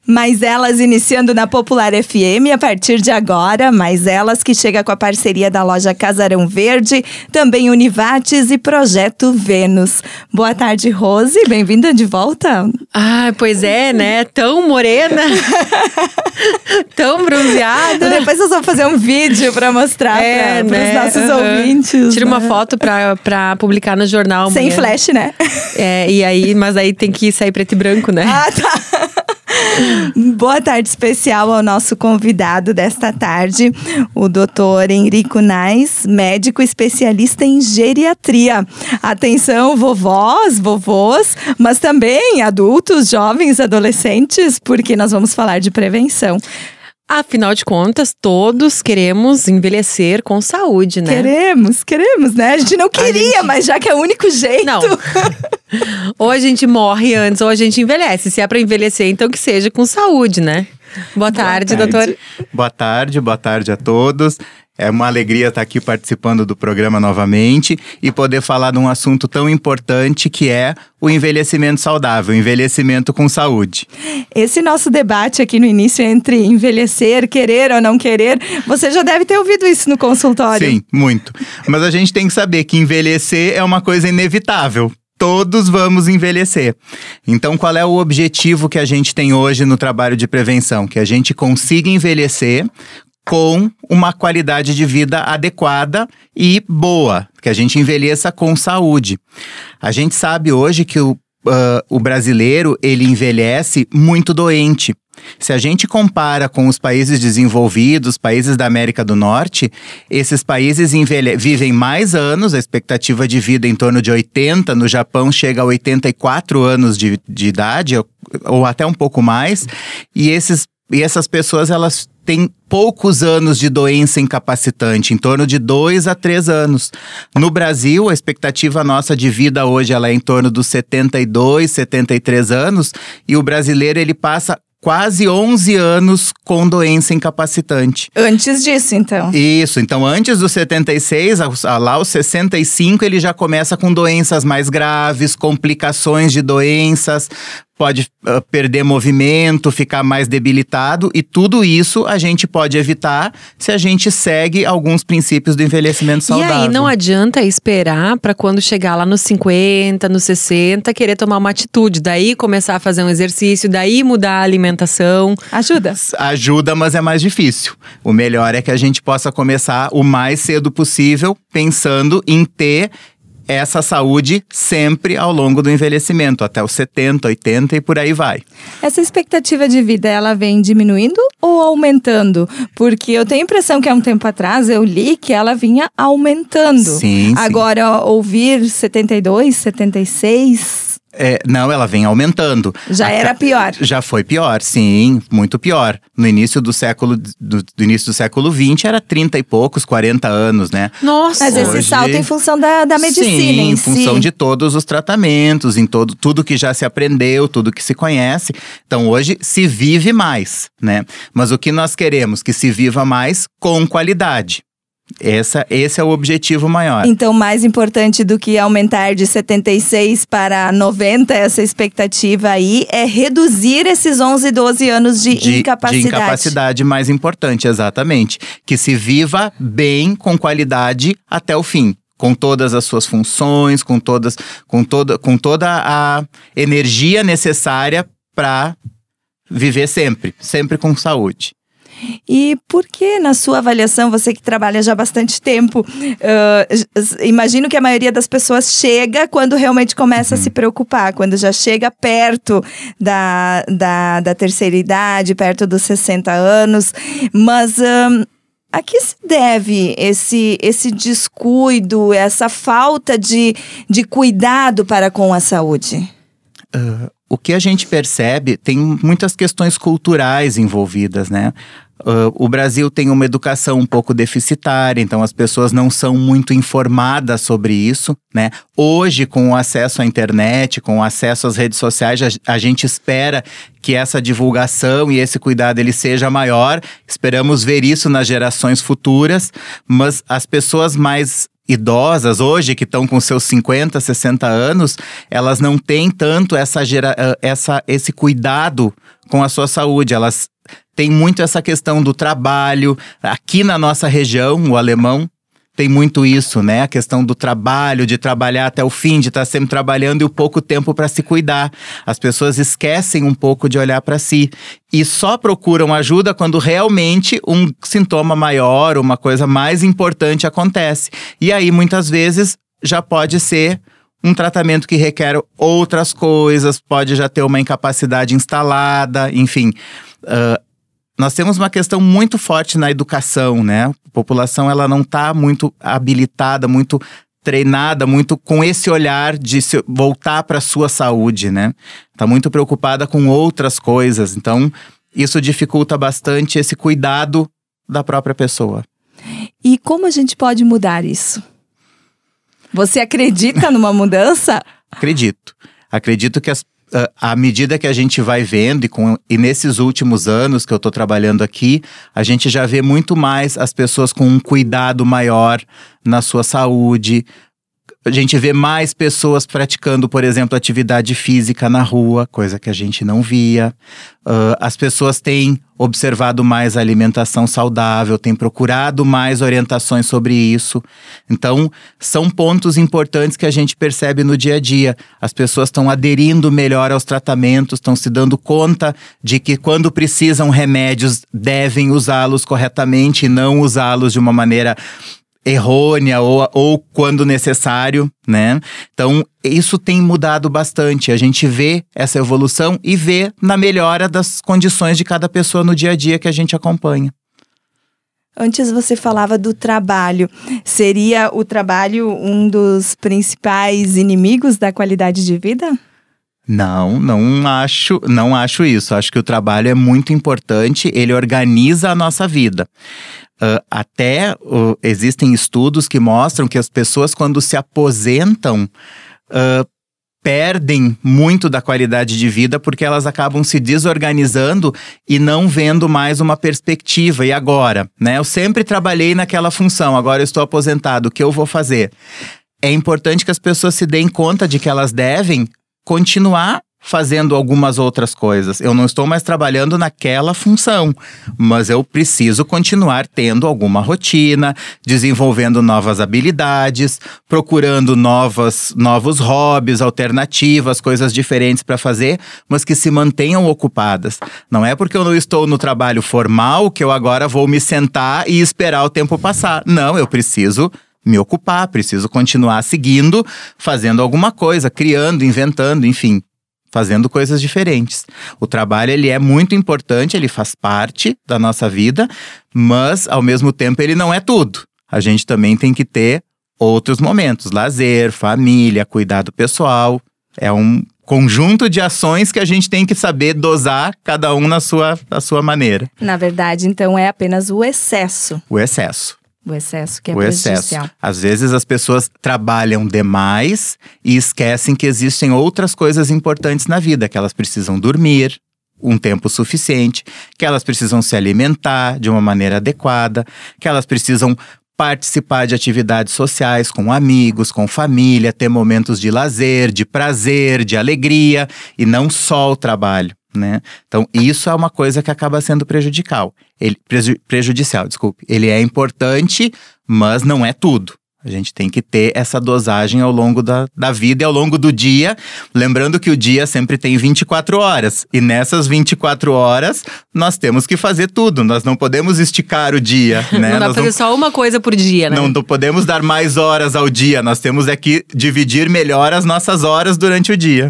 Mais Elas iniciando na Popular FM a partir de agora. Mais Elas que chega com a parceria da loja Casarão Verde, também Univates e Projeto Vênus. Boa tarde, Rose. Bem-vinda de volta. Ah, pois é, né? Tão morena, tão bronzeada. Depois nós vamos fazer um vídeo pra mostrar para os nossos ouvintes. Tira uma foto pra publicar no jornal. Sem flash, né? Mas aí tem que sair preto e branco, né? Ah, tá. Boa tarde especial ao nosso convidado desta tarde, o Dr. Henrico Nais, médico especialista em geriatria. Atenção, vovós, vovôs, mas também adultos, jovens, adolescentes, porque nós vamos falar de prevenção. Afinal de contas, todos queremos envelhecer com saúde, né? Queremos, né? A gente não queria, mas já que é o único jeito. Não. Ou a gente morre antes, ou a gente envelhece. Se é pra envelhecer, então que seja com saúde, né? Boa tarde, doutor. Boa tarde a todos. É uma alegria estar aqui participando do programa novamente e poder falar de um assunto tão importante que é o envelhecimento saudável, o envelhecimento com saúde. Esse nosso debate aqui no início entre envelhecer, querer ou não querer, você já deve ter ouvido isso no consultório. Sim, muito. Mas a gente tem que saber que envelhecer é uma coisa inevitável. Todos vamos envelhecer. Então, qual é o objetivo que a gente tem hoje no trabalho de prevenção? Que a gente consiga envelhecer com uma qualidade de vida adequada e boa, que a gente envelheça com saúde. A gente sabe hoje que o brasileiro, ele envelhece muito doente. Se a gente compara com os países desenvolvidos, países da América do Norte, esses países vivem mais anos, a expectativa de vida em torno de 80, no Japão chega a 84 anos de idade, ou até um pouco mais, e essas pessoas, elas têm poucos anos de doença incapacitante, em torno de 2 a 3 anos. No Brasil, a expectativa nossa de vida hoje ela é em torno dos 72, 73 anos, e o brasileiro ele passa quase 11 anos com doença incapacitante. Antes disso, então. Isso, então antes dos 76, lá aos 65, ele já começa com doenças mais graves, complicações de doenças, pode perder movimento, ficar mais debilitado, e tudo isso a gente pode evitar se a gente segue alguns princípios do envelhecimento saudável. E aí não adianta esperar para quando chegar lá nos 50, nos 60, querer tomar uma atitude, daí começar a fazer um exercício, daí mudar a alimentação. Ajuda, mas é mais difícil. O melhor é que a gente possa começar o mais cedo possível, pensando em ter essa saúde sempre ao longo do envelhecimento, até os 70, 80 e por aí vai. Essa expectativa de vida, ela vem diminuindo ou aumentando? Porque eu tenho a impressão que há um tempo atrás eu li que ela vinha aumentando. Sim. Agora, ouvir 72, 76... Não, ela vem aumentando. Já era pior. Já foi pior, sim, muito pior. No início do século XX era 30 e poucos, 40 anos, né? Nossa! Mas esse salto em função da medicina em si. Em função de todos os tratamentos, em tudo que já se aprendeu, tudo que se conhece. Então hoje se vive mais, né? Mas o que nós queremos? Que se viva mais com qualidade. Esse é o objetivo maior. Então, mais importante do que aumentar de 76 para 90, essa expectativa aí, é reduzir esses 11, 12 anos de incapacidade. De incapacidade, mais importante, exatamente. Que se viva bem, com qualidade, até o fim. Com todas as suas funções, com toda a energia necessária para viver sempre com saúde. E por que, na sua avaliação, você que trabalha já há bastante tempo, imagino que a maioria das pessoas chega quando realmente começa a se preocupar, quando já chega perto da terceira idade, perto dos 60 anos, mas a que se deve esse descuido, essa falta de cuidado para com a saúde? O que a gente percebe, tem muitas questões culturais envolvidas, né? O Brasil tem uma educação um pouco deficitária, então as pessoas não são muito informadas sobre isso, né? Hoje, com o acesso à internet, com o acesso às redes sociais, a gente espera que essa divulgação e esse cuidado ele seja maior. Esperamos ver isso nas gerações futuras, mas as pessoas mais idosas hoje, que estão com seus 50, 60 anos, elas não têm tanto esse cuidado com a sua saúde. Elas têm muito essa questão do trabalho. Aqui na nossa região, o alemão tem muito isso, né? A questão do trabalho, de trabalhar até o fim, de estar sempre trabalhando e o pouco tempo para se cuidar. As pessoas esquecem um pouco de olhar para si e só procuram ajuda quando realmente um sintoma maior, uma coisa mais importante acontece. E aí, muitas vezes, já pode ser um tratamento que requer outras coisas, pode já ter uma incapacidade instalada, enfim. Nós temos uma questão muito forte na educação, né? A população, ela não está muito habilitada, muito treinada, muito com esse olhar de se voltar para a sua saúde, né? Está muito preocupada com outras coisas. Então, isso dificulta bastante esse cuidado da própria pessoa. E como a gente pode mudar isso? Você acredita numa mudança? Acredito. Acredito que à medida que a gente vai vendo e nesses últimos anos que eu estou trabalhando aqui, a gente já vê muito mais as pessoas com um cuidado maior na sua saúde. A gente vê mais pessoas praticando, por exemplo, atividade física na rua, coisa que a gente não via. As pessoas têm observado mais a alimentação saudável, têm procurado mais orientações sobre isso. Então, são pontos importantes que a gente percebe no dia a dia. As pessoas estão aderindo melhor aos tratamentos, estão se dando conta de que quando precisam remédios, devem usá-los corretamente e não usá-los de uma maneira errônea ou quando necessário, né? Então, isso tem mudado bastante. A gente vê essa evolução e vê na melhora das condições de cada pessoa no dia a dia que a gente acompanha. Antes você falava do trabalho. Seria o trabalho um dos principais inimigos da qualidade de vida? Não acho isso. Acho que o trabalho é muito importante, ele organiza a nossa vida. Existem estudos que mostram que as pessoas, quando se aposentam, perdem muito da qualidade de vida porque elas acabam se desorganizando e não vendo mais uma perspectiva. E agora, né? Eu sempre trabalhei naquela função, agora eu estou aposentado, o que eu vou fazer? É importante que as pessoas se deem conta de que elas devem continuar fazendo algumas outras coisas. Eu não estou mais trabalhando naquela função, mas eu preciso continuar tendo alguma rotina, desenvolvendo novas habilidades, procurando novos hobbies, alternativas, coisas diferentes para fazer, mas que se mantenham ocupadas. Não é porque eu não estou no trabalho formal que eu agora vou me sentar e esperar o tempo passar. Não, eu preciso me ocupar, preciso continuar seguindo, fazendo alguma coisa, criando, inventando, enfim, fazendo coisas diferentes. O trabalho, ele é muito importante, ele faz parte da nossa vida, mas, ao mesmo tempo, ele não é tudo. A gente também tem que ter outros momentos, lazer, família, cuidado pessoal. É um conjunto de ações que a gente tem que saber dosar, cada um na sua maneira. Na verdade, então, é apenas o excesso. O excesso. O excesso que é prejudicial. Às vezes as pessoas trabalham demais e esquecem que existem outras coisas importantes na vida, que elas precisam dormir um tempo suficiente, que elas precisam se alimentar de uma maneira adequada, que elas precisam participar de atividades sociais com amigos, com família, ter momentos de lazer, de prazer, de alegria e não só o trabalho, né? Então, isso é uma coisa que acaba sendo prejudicial. Ele é importante, mas não é tudo. A gente tem que ter essa dosagem ao longo da vida e ao longo do dia. Lembrando que o dia sempre tem 24 horas. E nessas 24 horas, nós temos que fazer tudo. Nós não podemos esticar o dia, né? Não dá pra fazer só uma coisa por dia, né? Não podemos dar mais horas ao dia. Nós temos que dividir melhor as nossas horas durante o dia.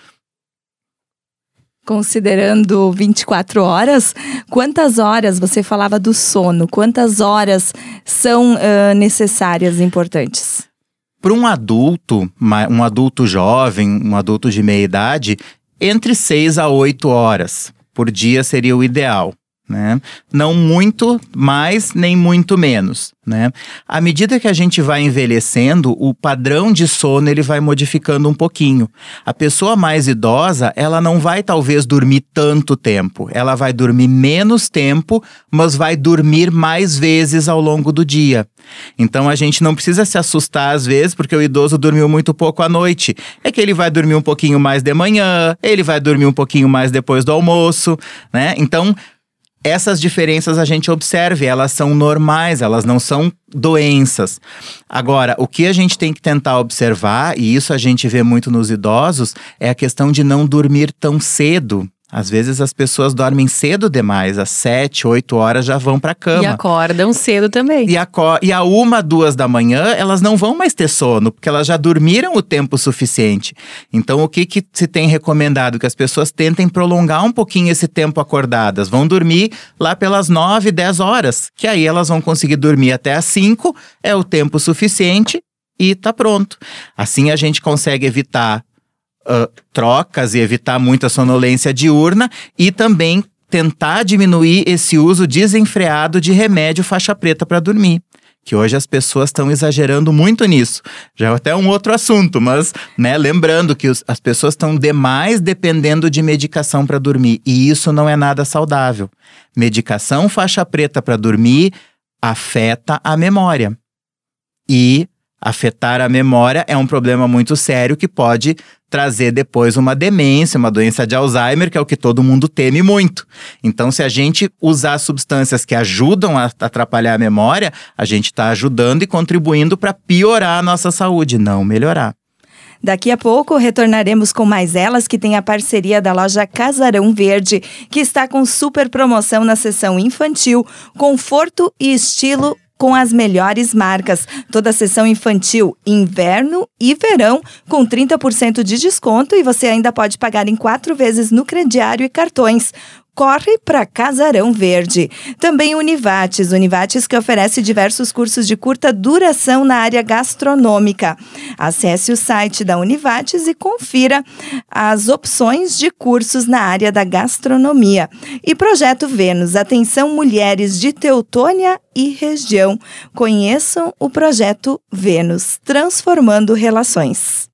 Considerando 24 horas, quantas horas, você falava do sono, quantas horas são necessárias, importantes? Para um adulto jovem, um adulto de meia idade, entre 6 a 8 horas por dia seria o ideal, né? Não muito mais, nem muito menos, né? À medida que a gente vai envelhecendo, o padrão de sono ele vai modificando um pouquinho. A pessoa mais idosa, ela não vai talvez dormir tanto tempo. Ela vai dormir menos tempo, mas vai dormir mais vezes ao longo do dia. Então a gente não precisa se assustar às vezes, porque o idoso dormiu muito pouco à noite. É que ele vai dormir um pouquinho mais de manhã, ele vai dormir um pouquinho mais depois do almoço, né? Então, essas diferenças a gente observa, elas são normais, elas não são doenças. Agora, o que a gente tem que tentar observar, e isso a gente vê muito nos idosos, é a questão de não dormir tão cedo. Às vezes as pessoas dormem cedo demais, às 7, 8 horas já vão pra cama. E acordam cedo também. E a 1, 2 da manhã, elas não vão mais ter sono, porque elas já dormiram o tempo suficiente. Então, o que se tem recomendado? Que as pessoas tentem prolongar um pouquinho esse tempo acordadas. Vão dormir lá pelas 9, 10 horas, que aí elas vão conseguir dormir até às 5, é o tempo suficiente e tá pronto. Assim a gente consegue evitar trocas e evitar muita sonolência diurna e também tentar diminuir esse uso desenfreado de remédio faixa preta para dormir. Que hoje as pessoas estão exagerando muito nisso. Já é até um outro assunto, mas né, lembrando que as pessoas estão demais dependendo de medicação para dormir. E isso não é nada saudável. Medicação faixa preta para dormir afeta a memória. E afetar a memória é um problema muito sério que pode trazer depois uma demência, uma doença de Alzheimer, que é o que todo mundo teme muito. Então, se a gente usar substâncias que ajudam a atrapalhar a memória, a gente está ajudando e contribuindo para piorar a nossa saúde, não melhorar. Daqui a pouco retornaremos com mais elas, que tem a parceria da loja Casarão Verde, que está com super promoção na seção infantil, conforto e estilo com as melhores marcas. Toda a seção infantil, inverno e verão, com 30% de desconto, e você ainda pode pagar em 4 vezes no crediário e cartões. Corre para Casarão Verde. Também Univates que oferece diversos cursos de curta duração na área gastronômica. Acesse o site da Univates e confira as opções de cursos na área da gastronomia. E Projeto Vênus, atenção mulheres de Teutônia e região. Conheçam o Projeto Vênus, transformando relações.